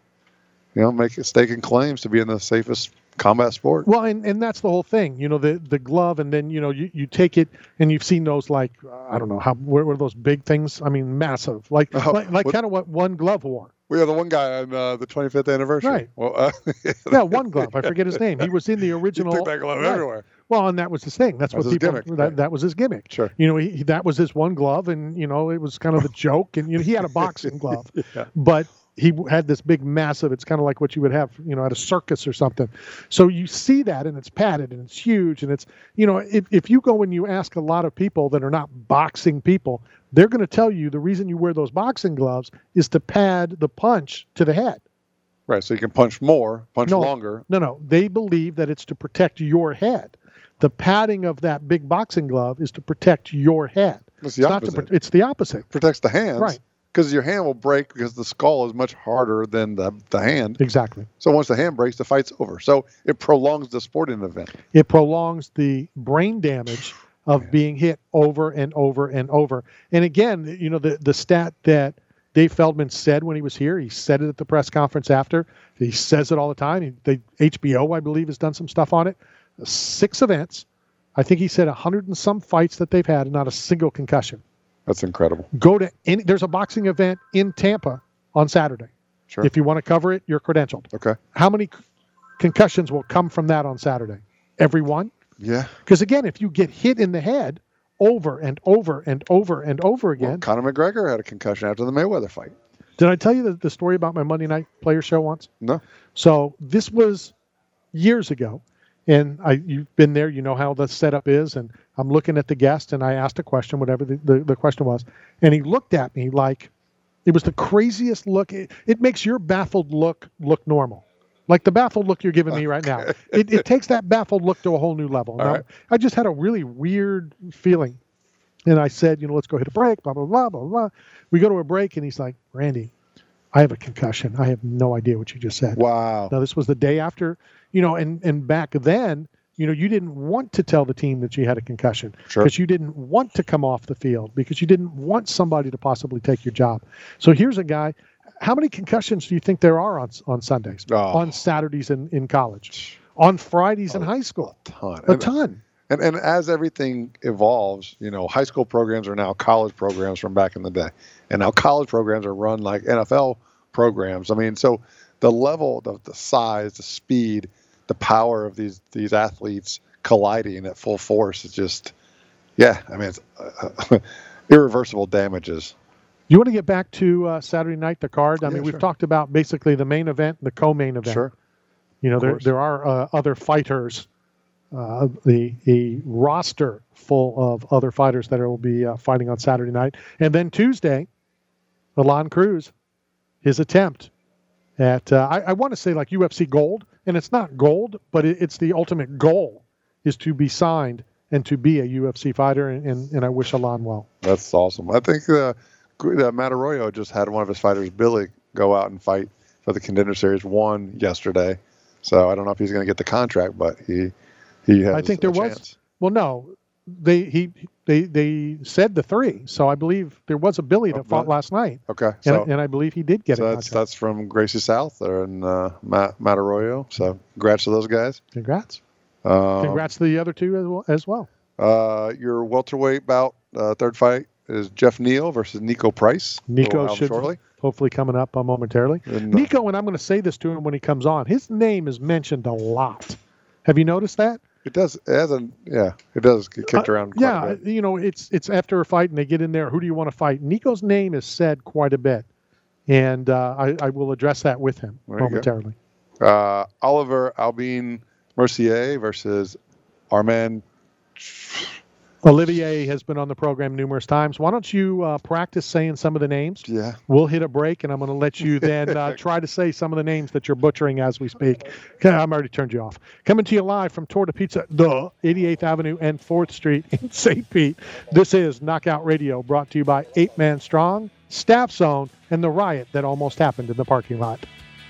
staking claims to being the safest combat sport. Well, and that's the whole thing, the glove, and then, you take it, and you've seen those, like, I don't know, what were those big things? I mean, massive, like kind of what One Glove wore. We have the one guy on the 25th anniversary. Right. Well, One Glove. I forget his name. He was in the original. He took that glove everywhere. Well, and that was his thing. That's what people. That was his gimmick. Sure. That was his one glove, and it was kind of the joke. And he had a boxing glove, yeah. But he had this big, massive. It's kind of like what you would have, at a circus or something. So you see that, and it's padded, and it's huge, and it's, if you go and you ask a lot of people that are not boxing people, they're going to tell you the reason you wear those boxing gloves is to pad the punch to the head. Right, so you can punch more, longer. No. They believe that it's to protect your head. The padding of that big boxing glove is to protect your head. It's the opposite. It's the opposite. Protects the hands. Right. Because your hand will break because the skull is much harder than the hand. Exactly. So once the hand breaks, the fight's over. So it prolongs the sporting event. It prolongs the brain damage of being hit over and over and over. And again, the stat that Dave Feldman said when he was here, he said it at the press conference after. He says it all the time. HBO, I believe, has done some stuff on it. 6 events. I think he said 100 and some fights that they've had and not a single concussion. That's incredible. There's a boxing event in Tampa on Saturday. Sure. If you want to cover it, you're credentialed. Okay. How many concussions will come from that on Saturday? Every one? Yeah. Because again, if you get hit in the head over and over and over and over again. Well, Conor McGregor had a concussion after the Mayweather fight. Did I tell you the story about my Monday Night Player show once? No. So this was years ago. And you've been there, you know how the setup is, and I'm looking at the guest, and I asked a question, whatever the question was, and he looked at me like it was the craziest look. It makes your baffled look normal, like the baffled look you're giving me right now. It takes that baffled look to a whole new level. Now, right. I just had a really weird feeling, and I said, let's go hit a break, blah, blah, blah, blah, blah. We go to a break, and he's like, Randy, I have a concussion. I have no idea what you just said. Wow. Now, this was the day after, and back then, you didn't want to tell the team that you had a concussion because you didn't want to come off the field because you didn't want somebody to possibly take your job. So here's a guy. How many concussions do you think there are on Sundays, on Saturdays in college, on Fridays in high school? A ton. And as everything evolves, high school programs are now college programs from back in the day. And now college programs are run like NFL programs. I mean, so the level, the size, the speed, the power of these athletes colliding at full force is just, it's irreversible damages. You want to get back to Saturday night, the card? I mean, we've talked about basically the main event and the co-main event. Sure. There are other fighters, a roster full of other fighters that will be fighting on Saturday night. And then Tuesday, Alon Cruz, his attempt at, I want to say like UFC Gold, and it's not gold, but it's the ultimate goal is to be signed and to be a UFC fighter, and I wish Alon well. That's awesome. I think Matt Arroyo just had one of his fighters, Billy, go out and fight for the Contender Series 1 yesterday. So I don't know if he's going to get the contract, but he has I think there was. Well, no, they said the 3. So I believe there was a Billy that fought last night. Okay. And I believe he did get a contract. That's from Gracie South and Matt Arroyo. So congrats to those guys. Congrats. Congrats to the other 2 as well. Your welterweight bout, third fight, is Jeff Neal versus Nico Price. Nico should hopefully coming up momentarily. Nico, and I'm going to say this to him when he comes on, his name is mentioned a lot. Have you noticed that? It does. It does get kicked around quite a bit. It's after a fight and they get in there. Who do you want to fight? Nico's name is said quite a bit, and I will address that with him momentarily. Oliver Albin Mercier versus Armand. Olivier has been on the program numerous times. Why don't you practice saying some of the names? Yeah. We'll hit a break, and I'm going to let you then try to say some of the names that you're butchering as we speak. Okay, I'm already turned you off. Coming to you live from Torta Pizza, 88th Avenue and 4th Street in St. Pete. This is Knockout Radio, brought to you by 8 Man Strong Staff Zone, and the riot that almost happened in the parking lot.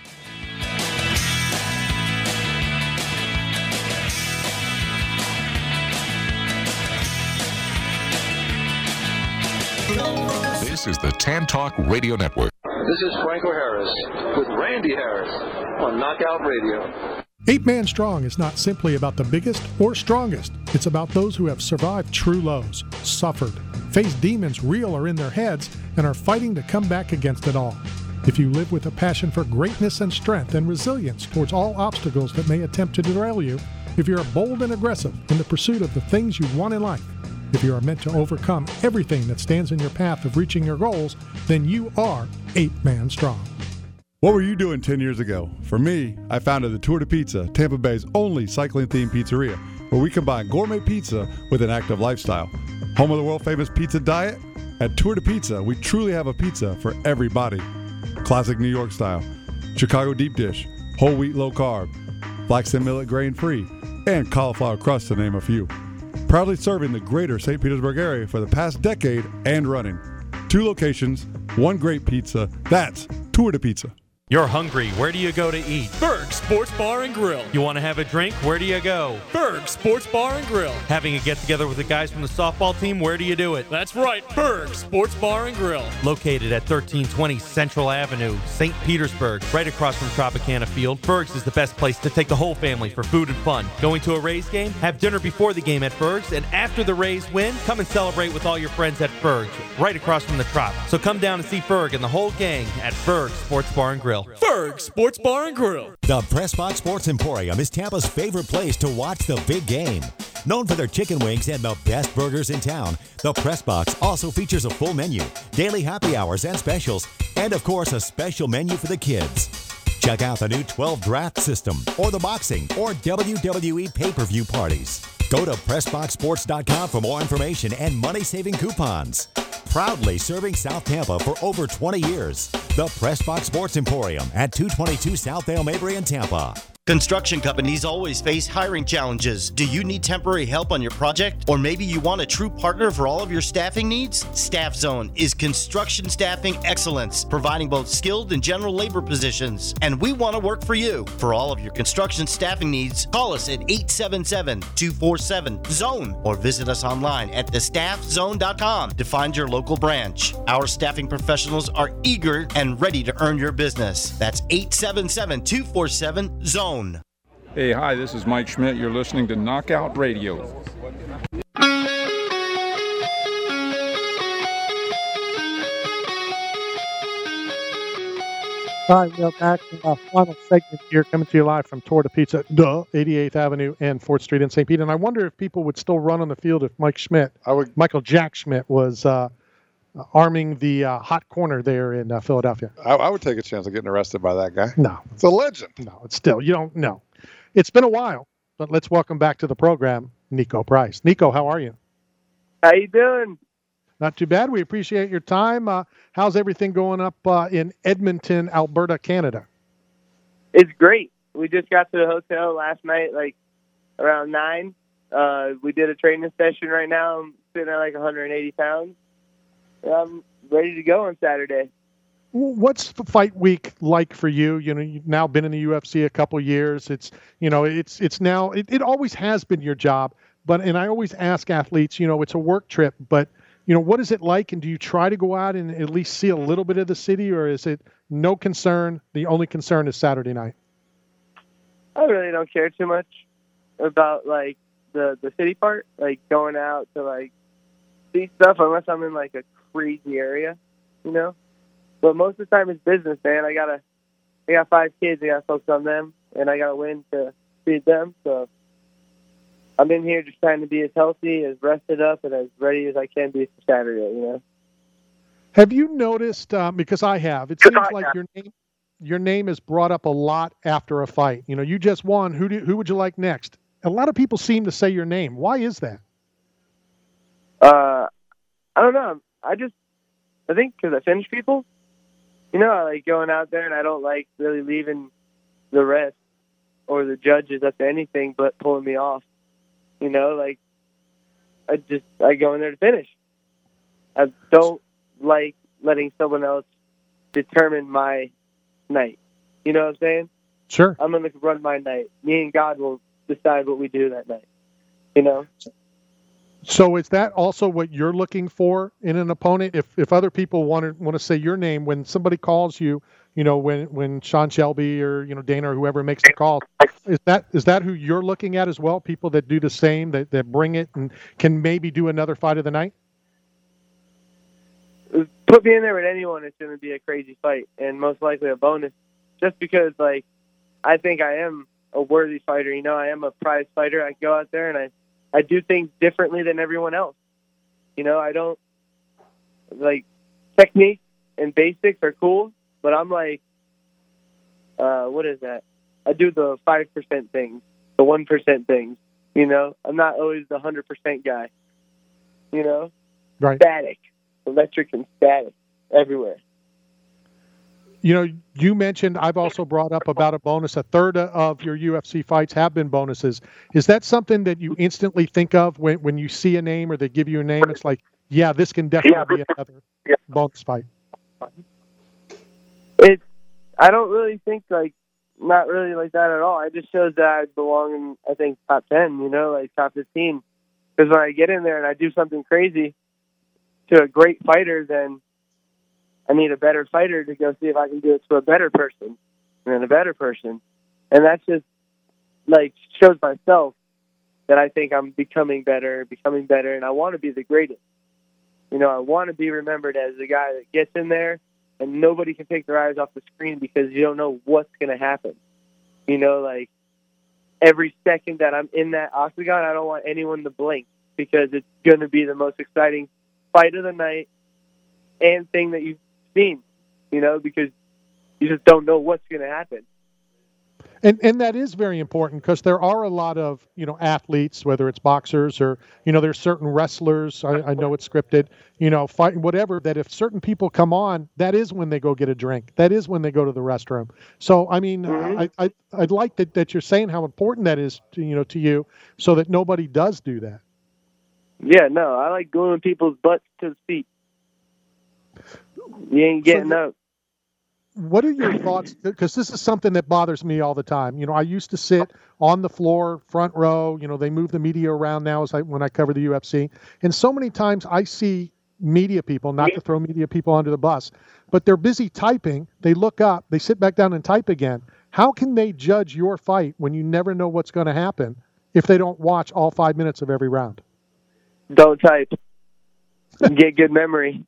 This is the Tan Talk Radio Network. This is Franco Harris with Randy Harris on Knockout Radio. 8-Man Strong is not simply about the biggest or strongest. It's about those who have survived true lows, suffered, faced demons real or in their heads, and are fighting to come back against it all. If you live with a passion for greatness and strength and resilience towards all obstacles that may attempt to derail you, if you're bold and aggressive in the pursuit of the things you want in life, if you are meant to overcome everything that stands in your path of reaching your goals, then you are 8-Man Strong. What were you doing 10 years ago? For me, I founded the Tour de Pizza, Tampa Bay's only cycling-themed pizzeria, where we combine gourmet pizza with an active lifestyle. Home of the world-famous pizza diet? At Tour de Pizza, we truly have a pizza for everybody. Classic New York style, Chicago deep dish, whole wheat low carb, flaxen millet grain-free, and cauliflower crust to name a few. Proudly serving the greater St. Petersburg area for the past decade and running. 2 locations, 1 great pizza. That's Tour de Pizza. You're hungry. Where do you go to eat? Berg Sports Bar and Grill. You want to have a drink? Where do you go? Berg Sports Bar and Grill. Having a get-together with the guys from the softball team? Where do you do it? That's right, Berg Sports Bar and Grill. Located at 1320 Central Avenue, St. Petersburg, right across from Tropicana Field, Berg's is the best place to take the whole family for food and fun. Going to a Rays game? Have dinner before the game at Berg's, and after the Rays win, come and celebrate with all your friends at Berg's, right across from the Trop. So come down and see Berg and the whole gang at Berg Sports Bar and Grill. Berg Sports Bar and Grill. The Pressbox Sports Emporium is Tampa's favorite place to watch the big game. Known for their chicken wings and the best burgers in town, the Pressbox also features a full menu, daily happy hours and specials, and of course a special menu for the kids. Check out the new 12 draft system, or the boxing or WWE pay-per-view parties. Go to PressboxSports.com for more information and money-saving coupons. Proudly serving South Tampa for over 20 years. The Pressbox Sports Emporium at 222 South Dale Mabry in Tampa. Construction companies always face hiring challenges. Do you need temporary help on your project? Or maybe you want a true partner for all of your staffing needs? Staff Zone is construction staffing excellence, providing both skilled and general labor positions. And we want to work for you. For all of your construction staffing needs, call us at 877-247-ZONE or visit us online at thestaffzone.com to find your local branch. Our staffing professionals are eager and ready to earn your business. That's 877-247-ZONE. Hey, hi, this is Mike Schmidt. You're listening to Knockout Radio. All right, we're back in our final segment here, coming to you live from Tour de Pizza, 88th Avenue and 4th Street in St. Pete. And I wonder if people would still run on the field if Michael Jack Schmidt was arming the hot corner there in Philadelphia. I would take a chance of getting arrested by that guy. No. It's a legend. No, it's still, you don't know. It's been a while, but let's welcome back to the program, Nico Price. Nico, how are you? How you doing? Not too bad. We appreciate your time. How's everything going up in Edmonton, Alberta, Canada? It's great. We just got to the hotel last night, like around 9. We did a training session right now. I'm sitting at like 180 pounds. I'm ready to go on Saturday. What's the fight week like for you? You know, you've now been in the UFC a couple years. It's now, it always has been your job. And I always ask athletes, it's a work trip, but what is it like? And do you try to go out and at least see a little bit of the city, or is it no concern? The only concern is Saturday night. I really don't care too much about like the city part, like going out to like see stuff unless I'm in like a crazy area, But most of the time it's business, man. I got 5 kids. I got to focus on them, and I got to win to feed them. So I'm in here just trying to be as healthy, as rested up, and as ready as I can be for Saturday. Have you noticed? Because I have. It seems like your name is brought up a lot after a fight. You just won. Who would you like next? A lot of people seem to say your name. Why is that? I don't know. I think because I finish people. I like going out there, and I don't like really leaving the rest or the judges up to anything but pulling me off. Like I go in there to finish. I don't like letting someone else determine my night. You know what I'm saying? Sure. I'm going to run my night. Me and God will decide what we do that night. You know? So is that also what you're looking for in an opponent? If other people want to say your name, when somebody calls you, you know, when Sean Shelby or, you know, Dana or whoever makes the call, is that who you're looking at as well? People that do the same, that bring it and can maybe do another fight of the night? Put me in there with anyone, it's going to be a crazy fight and most likely a bonus. Just because, like, I think I am a worthy fighter. You know, I am a prize fighter. I go out there and I do things differently than everyone else. You know, I don't, like, technique and basics are cool, but I'm like, what is that? I do the 5% things, the 1% things, you know? I'm not always the 100% guy, you know? Right. Static, electric and static everywhere. You know, you mentioned, I've also brought up about a bonus. A third of your UFC fights have been bonuses. Is that something that you instantly think of when you see a name or they give you a name? It's like, yeah, this can definitely be another bonus fight. I don't really think, like, not really like that at all. It just shows that I belong in, I think, top 10, you know, like top 15. Because when I get in there and I do something crazy to a great fighter, then I need a better fighter to go see if I can do it to a better person and then a better person. And that just, like, shows myself that I think I'm becoming better, and I want to be the greatest. You know, I want to be remembered as the guy that gets in there and nobody can take their eyes off the screen because you don't know what's going to happen. You know, like, every second that I'm in that octagon, I don't want anyone to blink because it's going to be the most exciting fight of the night and thing that you've seen, you know, because you just don't know what's going to happen. And that is very important because there are a lot of, you know, athletes, whether it's boxers or, you know, there's certain wrestlers, I know it's scripted, you know, fight, whatever, that if certain people come on, that is when they go get a drink. That is when they go to the restroom. So, I mean, I'd like that you're saying how important that is to, you know, to you so that nobody does do that. Yeah, no, I like gluing people's butts to the seat. You ain't getting up. What are your thoughts? Because this is something that bothers me all the time. You know, I used to sit on the floor, front row. You know, they move the media around now when I cover the UFC. And so many times I see media people, not to throw media people under the bus, but they're busy typing. They look up, they sit back down and type again. How can they judge your fight when you never know what's going to happen if they don't watch all 5 minutes of every round? Don't type. Get good memory.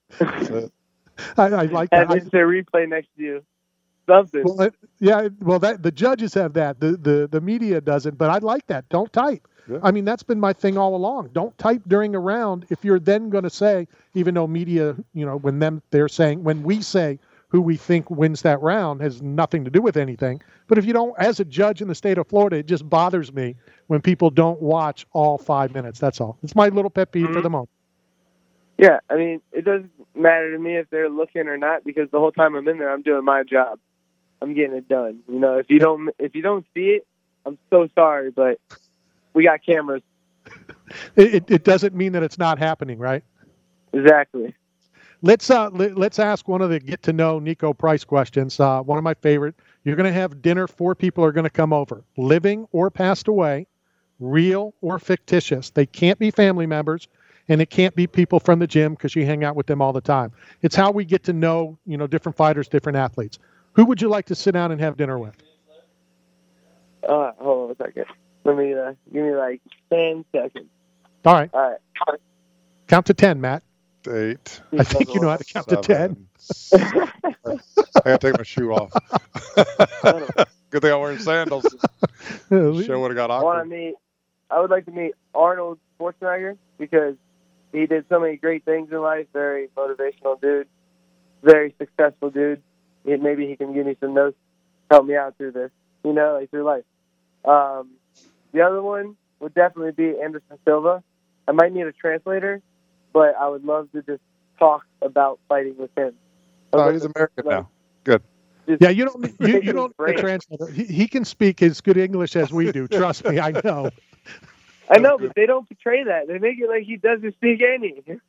I like that. And it's a replay next to you. Something. Well, that the judges have that. The media doesn't, but I like that. Don't type. Yeah. I mean, that's been my thing all along. Don't type during a round if you're then going to say, even though media, you know, when we say who we think wins that round has nothing to do with anything. But if you don't, as a judge in the state of Florida, it just bothers me when people don't watch all 5 minutes. That's all. It's my little pet peeve for the moment. Yeah, I mean, it doesn't matter to me if they're looking or not because the whole time I'm in there, I'm doing my job. I'm getting it done. You know, if you don't see it, I'm so sorry, but we got cameras. It doesn't mean that it's not happening, right? Exactly. Let's ask one of the get to know Nico Price questions. One of my favorite. You're going to have dinner. 4 people are going to come over, living or passed away, real or fictitious. They can't be family members. And it can't be people from the gym because you hang out with them all the time. It's how we get to know, you know, different fighters, different athletes. Who would you like to sit down and have dinner with? Hold on a second. Let me give me like 10 seconds. All right. All right. Count to 10, Matt. 8. I think you know how to count to 10. I gotta take my shoe off. Good thing I'm wearing sandals. Show would have got awkward. I would like to meet Arnold Schwarzenegger because he did so many great things in life. Very motivational dude. Very successful dude. Maybe he can give me some notes, help me out through this, you know, like through life. The other one would definitely be Anderson Silva. I might need a translator, but I would love to just talk about fighting with him. Oh, he's American now. Good. Yeah, you don't need a translator. He can speak as good English as we do. Trust me, I know. I know, but they don't portray that. They make it like he doesn't speak any.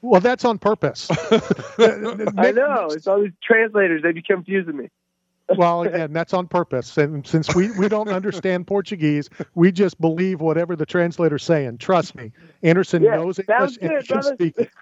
Well, that's on purpose. I know. It's all these translators. They be confusing me. Well, again, that's on purpose. And since we don't understand Portuguese, we just believe whatever the translator's saying. Trust me. Anderson knows English and he can speak it.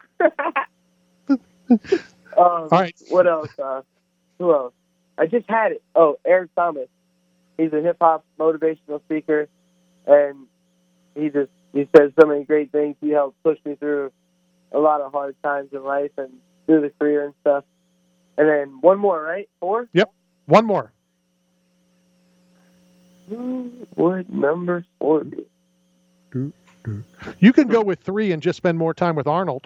All right. What else? Who else? I just had it. Oh, Eric Thomas. He's a hip-hop motivational speaker, and he says so many great things. He helped push me through a lot of hard times in life and through the career and stuff. And then one more, right? 4? Yep. One more. What number 4? You can go with 3 and just spend more time with Arnold.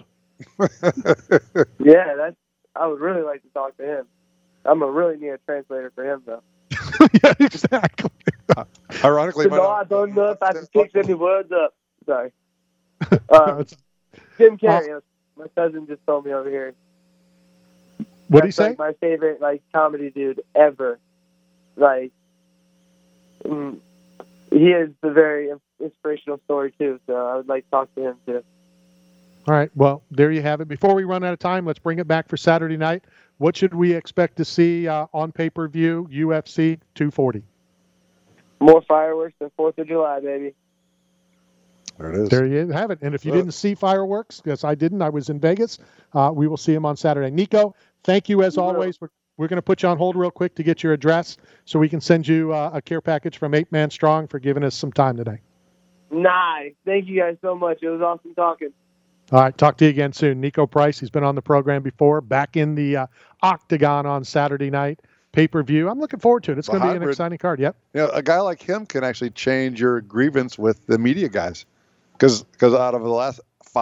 Yeah, I would really like to talk to him. I'm going to really need a translator for him, though. Yeah, exactly. Ironically, no, I don't know if I can fix any words up. Sorry. Jim Carrey. My cousin just told me over here. What did he say? Like my favorite comedy dude ever. He is a very inspirational story too. So I would like to talk to him too. All right. Well, there you have it. Before we run out of time, let's bring it back for Saturday night. What should we expect to see on pay-per-view UFC 240? More fireworks than 4th of July, baby. There it is. There you have it. And if you didn't see fireworks, yes, I didn't. I was in Vegas. We will see him on Saturday. Nico, thank you as always. We're going to put you on hold real quick to get your address so we can send you a care package from 8 Man Strong for giving us some time today. Nice. Thank you guys so much. It was awesome talking. All right. Talk to you again soon. Nico Price, he's been on the program before, back in the Octagon on Saturday night. Pay-per-view. I'm looking forward to it. It's going to be an exciting card. Yep. A guy like him can actually change your grievance with the media guys. Because out of the last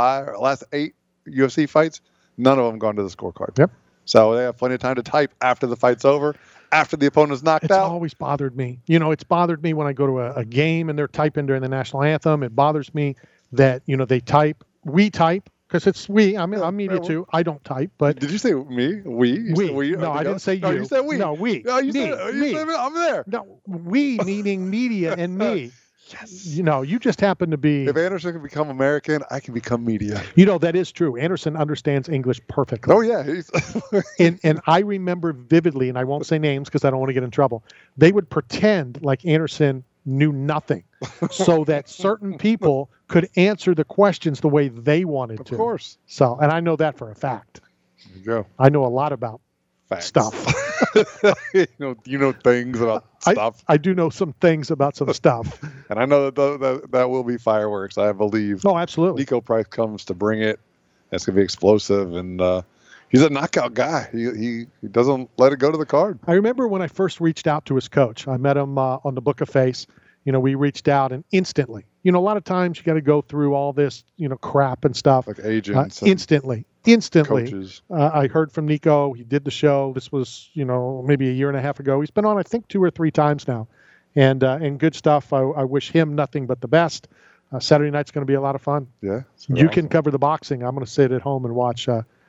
8 UFC fights, none of them gone to the scorecard. Yep. So they have plenty of time to type after the fight's over, after the opponent's knocked out. It's always bothered me. It's bothered me when I go to a game and they're typing during the national anthem. It bothers me that, they type. We type. Because it's we. I'm media too. I don't type. But did you say me? We? We. No, I didn't say you. No, you said we. No, we. No, you me. said me. I'm there. No, we meaning media and me. Yes. You just happen to be. If Anderson can become American, I can become media. That is true. Anderson understands English perfectly. Oh yeah. and I remember vividly, and I won't say names because I don't want to get in trouble. They would pretend like Anderson knew nothing, so that certain people could answer the questions the way they wanted to. Of course. So, and I know that for a fact. There you go. I know a lot about stuff. you know things about stuff. I do know some things about some stuff. And I know that will be fireworks. I believe. Oh, absolutely. Nico Price comes to bring it. It's going to be explosive. And he's a knockout guy. He doesn't let it go to the card. I remember when I first reached out to his coach. I met him on the Book of Face. We reached out and instantly, a lot of times you got to go through all this, crap and stuff. Like agents. Instantly. Coaches. I heard from Nico. He did the show. This was, maybe a year and a half ago. He's been on, I think, 2 or 3 times now. And good stuff. I wish him nothing but the best. Saturday night's going to be a lot of fun. Yeah. You can cover the boxing. I'm going to sit at home and watch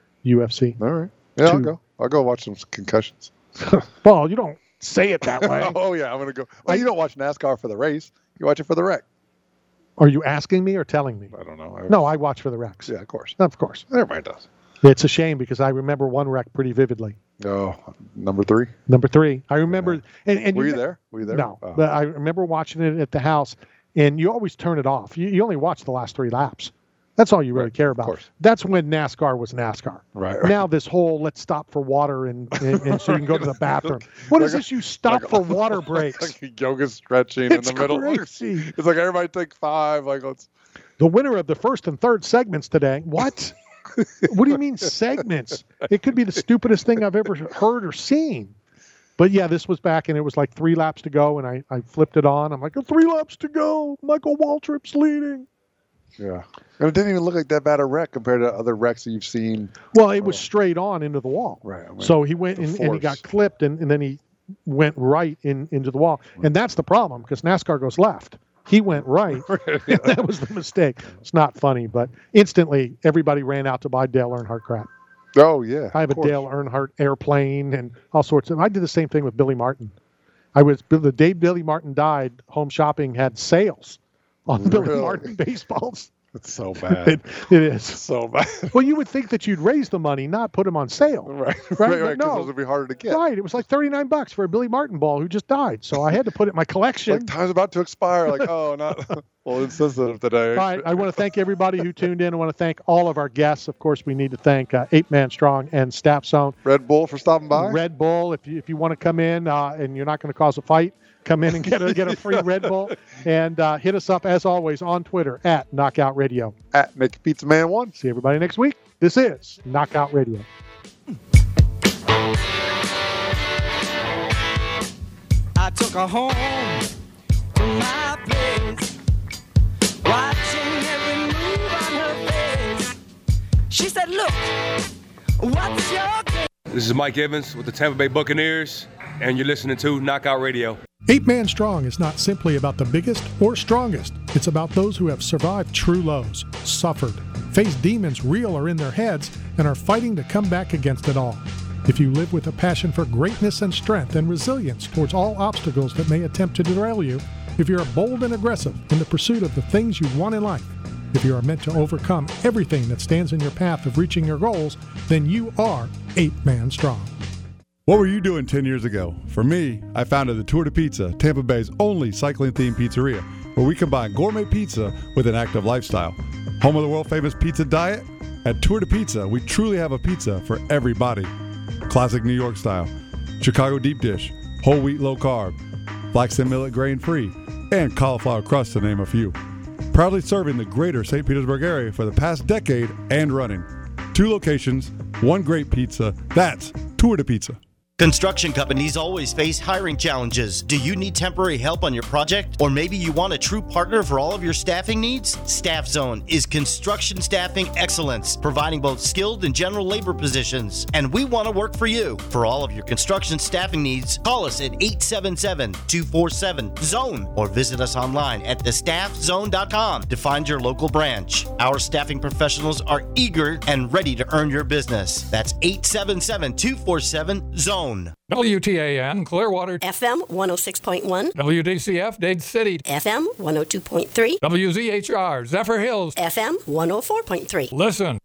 UFC. All right. Yeah, I'll go watch some concussions. Well, you don't say it that way. Oh, yeah, I'm going to go. Well, you don't watch NASCAR for the race. You watch it for the wreck. Are you asking me or telling me? I don't know. No, I watch for the wrecks. Yeah, of course. Of course. Everybody does. It's a shame because I remember one wreck pretty vividly. Oh, number 3? Number 3. I remember. And Were you there? No, but I remember watching it at the house, and you always turn it off. You only watch the last 3 laps. That's all you really care about. Of course. That's when NASCAR was NASCAR. Right. Now this whole let's stop for water and so you can go to the bathroom. What is this? You stop for water breaks. Like yoga stretching in the middle. Crazy. It's like everybody take 5. The winner of the first and third segments today. What? What do you mean segments? It could be the stupidest thing I've ever heard or seen. But yeah, this was back and it was like 3 laps to go and I flipped it on. I'm like, 3 laps to go. Michael Waltrip's leading. Yeah. And it didn't even look like that bad a wreck compared to other wrecks that you've seen. Well, it was straight on into the wall. Right. So he went and he got clipped and then he went right into the wall. And that's the problem because NASCAR goes left. He went right. That was the mistake. It's not funny, but instantly everybody ran out to buy Dale Earnhardt crap. Oh, yeah. I have a Dale Earnhardt airplane and all sorts of. I did the same thing with Billy Martin. The day Billy Martin died, Home Shopping had sales on Billy Martin baseballs. It's so bad. It is. So bad. Well, you would think that you'd raise the money, not put them on sale. Right. Right. Because No. those would be harder to get. Right. It was like $39 for a Billy Martin ball who just died. So I had to put it in my collection. Like time's about to expire. Like, oh, not well, insensitive today. All right. I want to thank everybody who tuned in. I want to thank all of our guests. Of course, we need to thank 8 Man Strong and Staff Zone. Red Bull for stopping by. Red Bull. If you want to come in and you're not going to cause a fight, come in and get a free Red Bull. And hit us up, as always, on Twitter at Knockout Radio. At Naked Pizza Man 1. See everybody next week. This is Knockout Radio. I took her home to my place, watching every move on her face. She said, look, what's your game? This is Mike Evans with the Tampa Bay Buccaneers, and you're listening to Knockout Radio. 8 Man Strong is not simply about the biggest or strongest. It's about those who have survived true lows, suffered, faced demons real or in their heads, and are fighting to come back against it all. If you live with a passion for greatness and strength and resilience towards all obstacles that may attempt to derail you, if you're bold and aggressive in the pursuit of the things you want in life, if you are meant to overcome everything that stands in your path of reaching your goals, then you are 8 Man Strong. What were you doing 10 years ago? For me, I founded the Tour de Pizza, Tampa Bay's only cycling-themed pizzeria, where we combine gourmet pizza with an active lifestyle. Home of the world-famous pizza diet? At Tour de Pizza, we truly have a pizza for everybody. Classic New York style, Chicago deep dish, whole wheat low carb, flaxen millet grain free, and cauliflower crust to name a few. Proudly serving the greater St. Petersburg area for the past decade and running. 2 locations, 1 great pizza. That's Tour de Pizza. Construction companies always face hiring challenges. Do you need temporary help on your project? Or maybe you want a true partner for all of your staffing needs? Staff Zone is construction staffing excellence, providing both skilled and general labor positions. And we want to work for you. For all of your construction staffing needs, call us at 877-247-ZONE or visit us online at thestaffzone.com to find your local branch. Our staffing professionals are eager and ready to earn your business. That's 877-247-ZONE. WTAN Clearwater FM 106.1 WDCF Dade City FM 102.3 WZHR Zephyr Hills FM 104.3 Listen